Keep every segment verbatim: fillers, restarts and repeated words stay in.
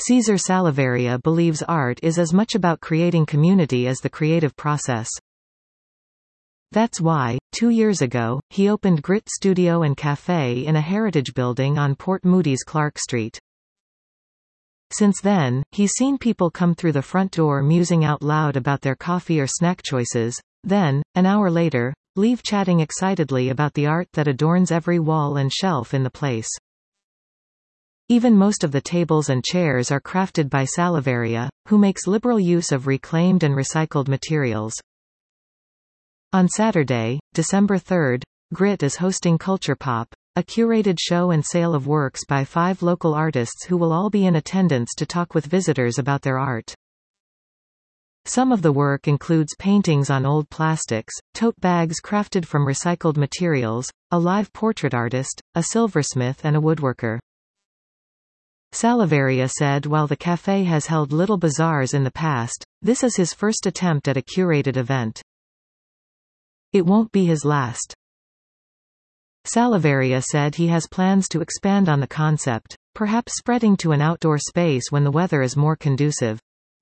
Cesar Salaverria believes art is as much about creating community as the creative process. That's why, two years ago, he opened Grit Studio and Café in a heritage building on Port Moody's Clark Street. Since then, he's seen people come through the front door musing out loud about their coffee or snack choices, then, an hour later, leave chatting excitedly about the art that adorns every wall and shelf in the place. Even most of the tables and chairs are crafted by Salaverria, who makes liberal use of reclaimed and recycled materials. On Saturday, December third, Grit is hosting Culture Pop, a curated show and sale of works by five local artists who will all be in attendance to talk with visitors about their art. Some of the work includes paintings on old plastics, tote bags crafted from recycled materials, a live portrait artist, a silversmith and a woodworker. Salaverria said while the café has held little bazaars in the past, this is his first attempt at a curated event. It won't be his last. Salaverria said he has plans to expand on the concept, perhaps spreading to an outdoor space when the weather is more conducive.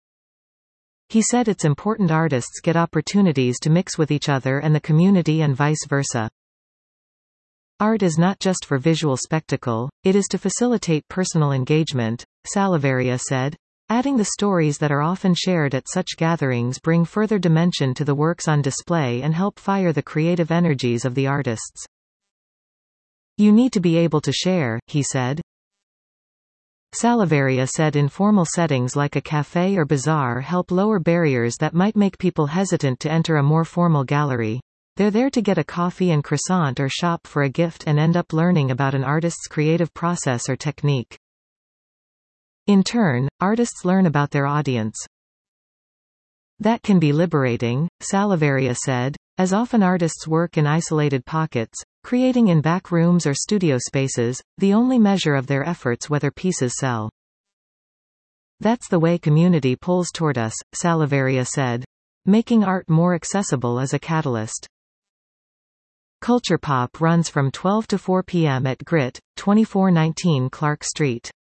He said it's important artists get opportunities to mix with each other and the community and vice versa. Art is not just for visual spectacle, it is to facilitate personal engagement, Salaverria said, adding the stories that are often shared at such gatherings bring further dimension to the works on display and help fire the creative energies of the artists. You need to be able to share, he said. Salaverria said informal settings like a café or bazaar help lower barriers that might make people hesitant to enter a more formal gallery. They're there to get a coffee and croissant or shop for a gift and end up learning about an artist's creative process or technique. In turn, artists learn about their audience. That can be liberating, Salaverria said, as often artists work in isolated pockets, creating in back rooms or studio spaces, the only measure of their efforts whether pieces sell. That's the way community pulls toward us, Salaverria said. Making art more accessible is a catalyst. Culture Pop runs from twelve to four p m at Grit, twenty-four nineteen Clark Street.